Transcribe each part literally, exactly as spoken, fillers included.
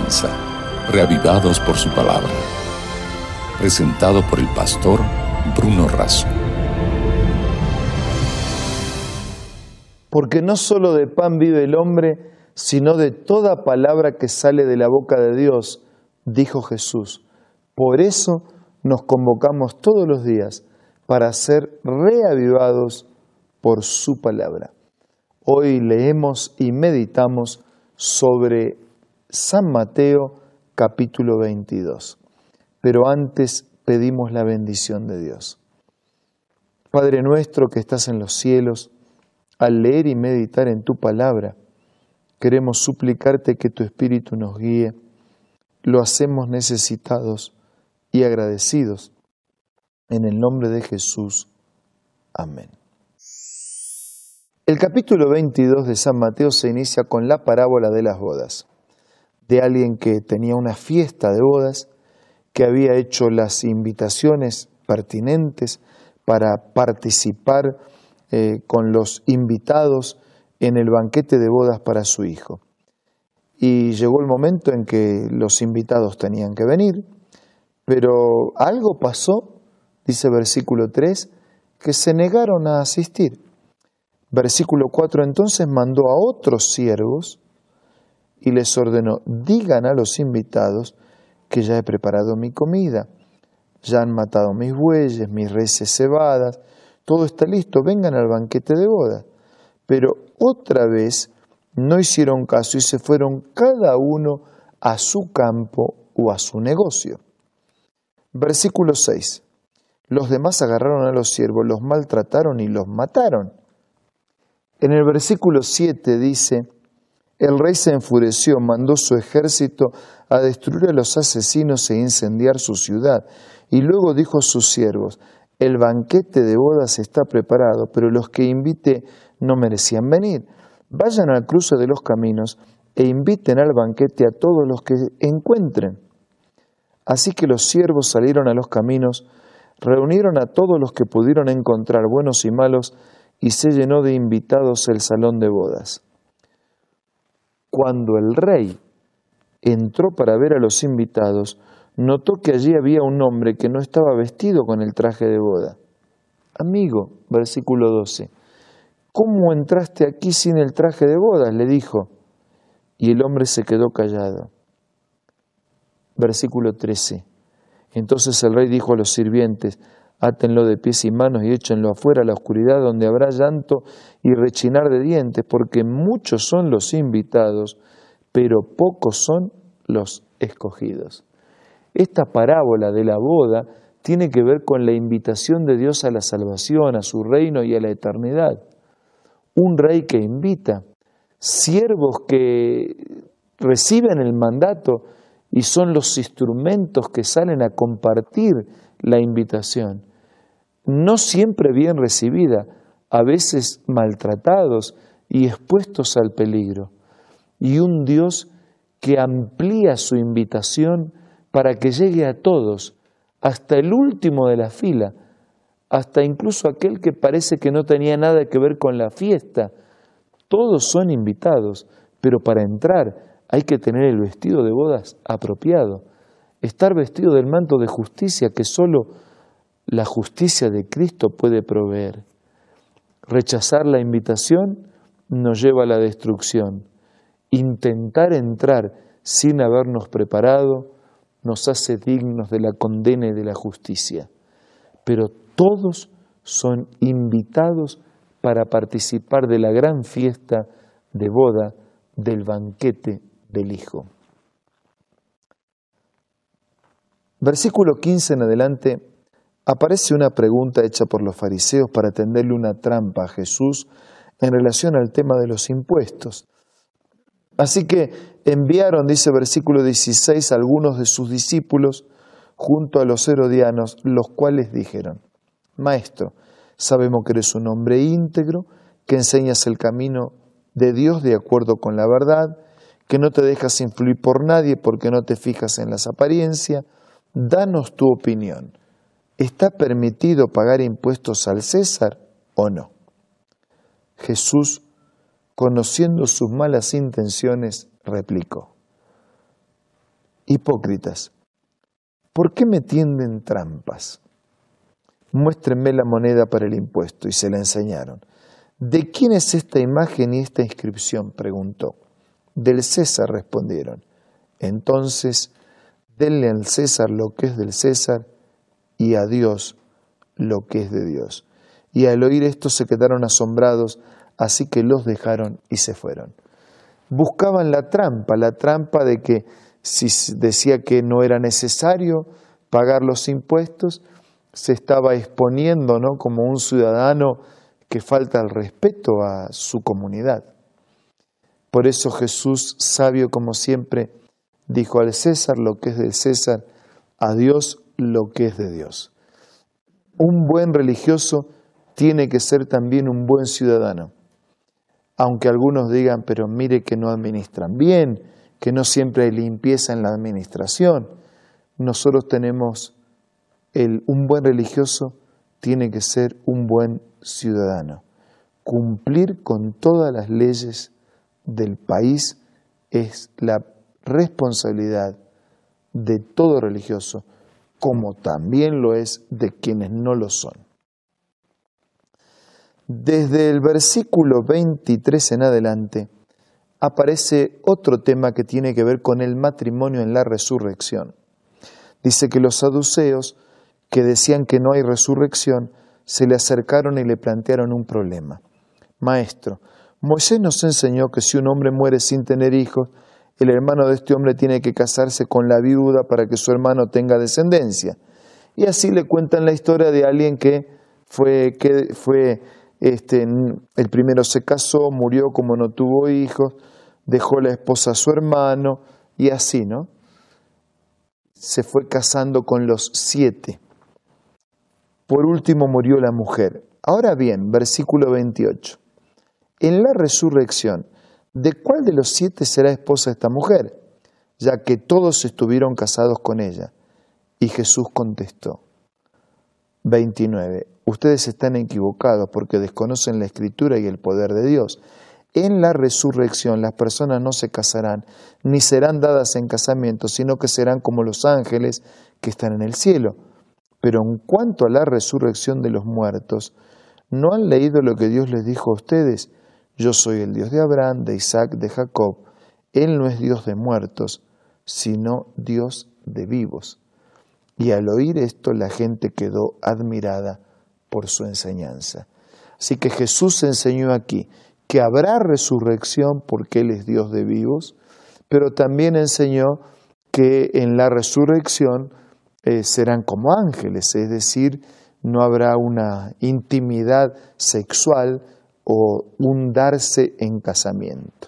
comienza, Reavivados por su palabra. Presentado por el pastor Bruno Razo. Porque no solo de pan vive el hombre, sino de toda palabra que sale de la boca de Dios, dijo Jesús. Por eso nos convocamos todos los días para ser reavivados por su palabra. Hoy leemos y meditamos sobre San Mateo capítulo veintidós. Pero antes pedimos la bendición de Dios. Padre nuestro que estás en los cielos, al leer y meditar en tu palabra, queremos suplicarte que tu Espíritu nos guíe. Lo hacemos necesitados y agradecidos. En el nombre de Jesús. Amén. El capítulo veintidós de San Mateo se inicia con la parábola de las bodas, de alguien que tenía una fiesta de bodas, que había hecho las invitaciones pertinentes para participar eh, con los invitados en el banquete de bodas para su hijo. Y llegó el momento en que los invitados tenían que venir, pero algo pasó, dice versículo tres, que se negaron a asistir. Versículo cuatro, entonces mandó a otros siervos y les ordenó, digan a los invitados que ya he preparado mi comida, ya han matado mis bueyes, mis reses cebadas, todo está listo, vengan al banquete de boda. Pero otra vez no hicieron caso y se fueron cada uno a su campo o a su negocio. Versículo seis, los demás agarraron a los siervos, los maltrataron y los mataron. En el versículo siete dice, el rey se enfureció, mandó su ejército a destruir a los asesinos e incendiar su ciudad. Y luego dijo a sus siervos, el banquete de bodas está preparado, pero los que invité no merecían venir. Vayan al cruce de los caminos e inviten al banquete a todos los que encuentren. Así que los siervos salieron a los caminos, reunieron a todos los que pudieron encontrar, buenos y malos, y se llenó de invitados el salón de bodas. Cuando el rey entró para ver a los invitados, notó que allí había un hombre que no estaba vestido con el traje de boda. Amigo, versículo doce, ¿cómo entraste aquí sin el traje de bodas?, le dijo. Y el hombre se quedó callado. Versículo trece, entonces el rey dijo a los sirvientes, átenlo de pies y manos y échenlo afuera a la oscuridad donde habrá llanto y rechinar de dientes, porque muchos son los invitados, pero pocos son los escogidos. Esta parábola de la boda tiene que ver con la invitación de Dios a la salvación, a su reino y a la eternidad. Un rey que invita, siervos que reciben el mandato y son los instrumentos que salen a compartir la invitación. No siempre bien recibida, a veces maltratados y expuestos al peligro. Y un Dios que amplía su invitación para que llegue a todos, hasta el último de la fila, hasta incluso aquel que parece que no tenía nada que ver con la fiesta. Todos son invitados, pero para entrar hay que tener el vestido de bodas apropiado, estar vestido del manto de justicia que solo la justicia de Cristo puede proveer. Rechazar la invitación nos lleva a la destrucción. Intentar entrar sin habernos preparado nos hace dignos de la condena y de la justicia. Pero todos son invitados para participar de la gran fiesta de boda del banquete del Hijo. Versículo quince en adelante aparece una pregunta hecha por los fariseos para tenderle una trampa a Jesús en relación al tema de los impuestos. Así que enviaron, dice versículo dieciséis, a algunos de sus discípulos junto a los herodianos, los cuales dijeron, Maestro, sabemos que eres un hombre íntegro, que enseñas el camino de Dios de acuerdo con la verdad, que no te dejas influir por nadie porque no te fijas en las apariencias. Danos tu opinión. ¿Está permitido pagar impuestos al César o no? Jesús, conociendo sus malas intenciones, replicó, hipócritas, ¿por qué me tienden trampas? Muéstrenme la moneda para el impuesto. Y se la enseñaron. ¿De quién es esta imagen y esta inscripción?, preguntó. Del César, respondieron. Entonces, denle al César lo que es del César y a Dios lo que es de Dios. Y al oír esto se quedaron asombrados, así que los dejaron y se fueron. Buscaban la trampa, la trampa de que si decía que no era necesario pagar los impuestos, se estaba exponiendo, ¿no?, como un ciudadano que falta el respeto a su comunidad. Por eso Jesús, sabio como siempre, dijo al César lo que es del César, a Dios lo que es de Dios. Un buen religioso tiene que ser también un buen ciudadano. Aunque algunos digan, pero mire que no administran bien, que no siempre hay limpieza en la administración. Nosotros tenemos, el, un buen religioso tiene que ser un buen ciudadano. Cumplir con todas las leyes del país es la responsabilidad de todo religioso, como también lo es de quienes no lo son. Desde el versículo veintitrés en adelante aparece otro tema que tiene que ver con el matrimonio en la resurrección. Dice que los saduceos, que decían que no hay resurrección, se le acercaron y le plantearon un problema. Maestro, Moisés nos enseñó que si un hombre muere sin tener hijos, el hermano de este hombre tiene que casarse con la viuda para que su hermano tenga descendencia. Y así le cuentan la historia de alguien que fue, que fue este, el primero se casó, murió como no tuvo hijos, dejó la esposa a su hermano y así, ¿no? Se fue casando con los siete. Por último murió la mujer. Ahora bien, versículo veintiocho. En la resurrección, ¿de cuál de los siete será esposa esta mujer? Ya que todos estuvieron casados con ella. Y Jesús contestó. veintinueve. Ustedes están equivocados porque desconocen la Escritura y el poder de Dios. En la resurrección las personas no se casarán, ni serán dadas en casamiento, sino que serán como los ángeles que están en el cielo. Pero en cuanto a la resurrección de los muertos, ¿no han leído lo que Dios les dijo a ustedes? Yo soy el Dios de Abraham, de Isaac, de Jacob. Él no es Dios de muertos, sino Dios de vivos. Y al oír esto, la gente quedó admirada por su enseñanza. Así que Jesús enseñó aquí que habrá resurrección porque Él es Dios de vivos, pero también enseñó que en la resurrección eh, serán como ángeles, es decir, no habrá una intimidad sexual o un darse en casamiento.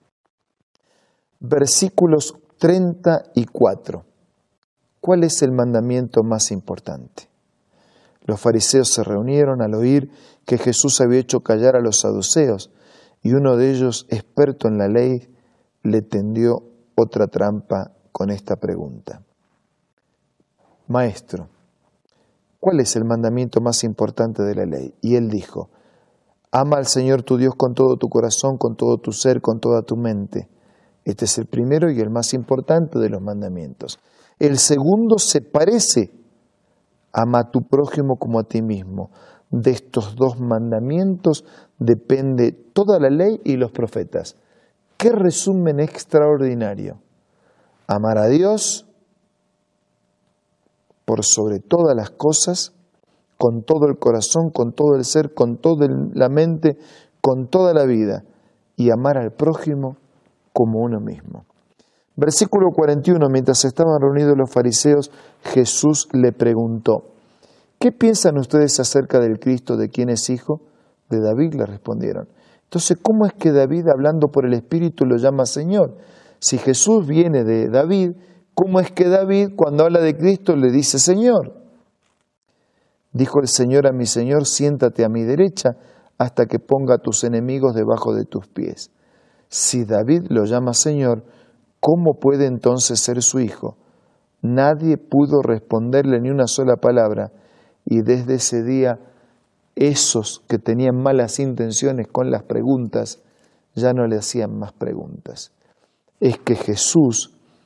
Versículos treinta y cuatro. ¿Cuál es el mandamiento más importante? Los fariseos se reunieron al oír que Jesús había hecho callar a los saduceos, y uno de ellos, experto en la ley, le tendió otra trampa con esta pregunta. Maestro, ¿cuál es el mandamiento más importante de la ley? Y él dijo, ama al Señor tu Dios con todo tu corazón, con todo tu ser, con toda tu mente. Este es el primero y el más importante de los mandamientos. El segundo se parece, ama a tu prójimo como a ti mismo. De estos dos mandamientos depende toda la ley y los profetas. ¡Qué resumen extraordinario! Amar a Dios por sobre todas las cosas, con todo el corazón, con todo el ser, con toda la mente, con toda la vida, y amar al prójimo como uno mismo. Versículo cuarenta y uno, mientras estaban reunidos los fariseos, Jesús le preguntó, ¿qué piensan ustedes acerca del Cristo, de quién es hijo? De David, le respondieron. Entonces, ¿cómo es que David, hablando por el Espíritu, lo llama Señor? Si Jesús viene de David, ¿cómo es que David, cuando habla de Cristo, le dice Señor? Dijo el Señor a mi Señor, siéntate a mi derecha hasta que ponga a tus enemigos debajo de tus pies. Si David lo llama Señor, ¿cómo puede entonces ser su hijo? Nadie pudo responderle ni una sola palabra, y desde ese día esos que tenían malas intenciones con las preguntas ya no le hacían más preguntas. Es que Jesús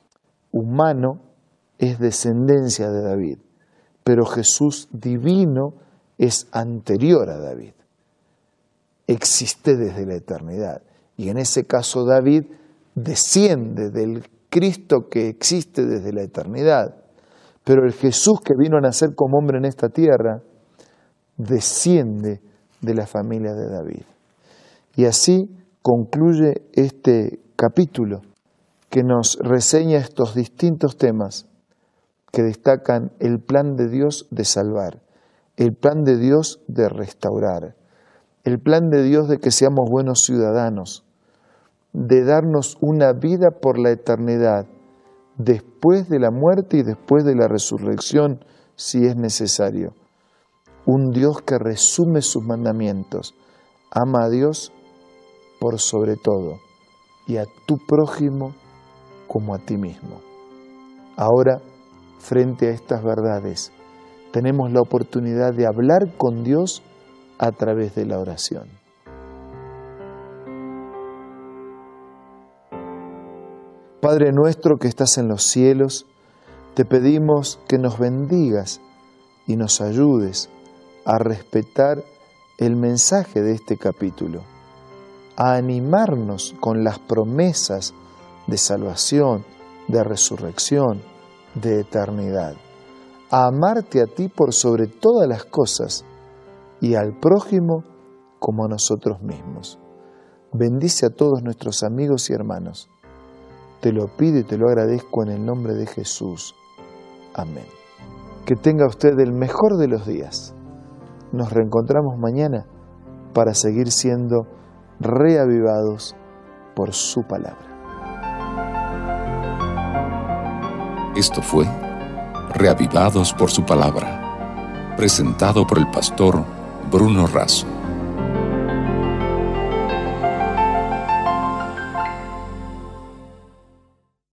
humano es descendencia de David, pero Jesús divino es anterior a David. Existe desde la eternidad. Y en ese caso David desciende del Cristo que existe desde la eternidad. Pero el Jesús que vino a nacer como hombre en esta tierra desciende de la familia de David. Y así concluye este capítulo que nos reseña estos distintos temas que destacan el plan de Dios de salvar, el plan de Dios de restaurar, el plan de Dios de que seamos buenos ciudadanos, de darnos una vida por la eternidad, después de la muerte y después de la resurrección, si es necesario. Un Dios que resume sus mandamientos, ama a Dios por sobre todo y a tu prójimo como a ti mismo. Ahora, frente a estas verdades, tenemos la oportunidad de hablar con Dios a través de la oración. Padre nuestro que estás en los cielos, te pedimos que nos bendigas y nos ayudes a respetar el mensaje de este capítulo, a animarnos con las promesas de salvación, de resurrección, de eternidad, a amarte a ti por sobre todas las cosas y al prójimo como a nosotros mismos. Bendice a todos nuestros amigos y hermanos. Te lo pido y te lo agradezco en el nombre de Jesús. Amén. Que tenga usted el mejor de los días. Nos reencontramos mañana para seguir siendo reavivados por su palabra. Esto fue Reavivados por su palabra, presentado por el pastor Bruno Razo.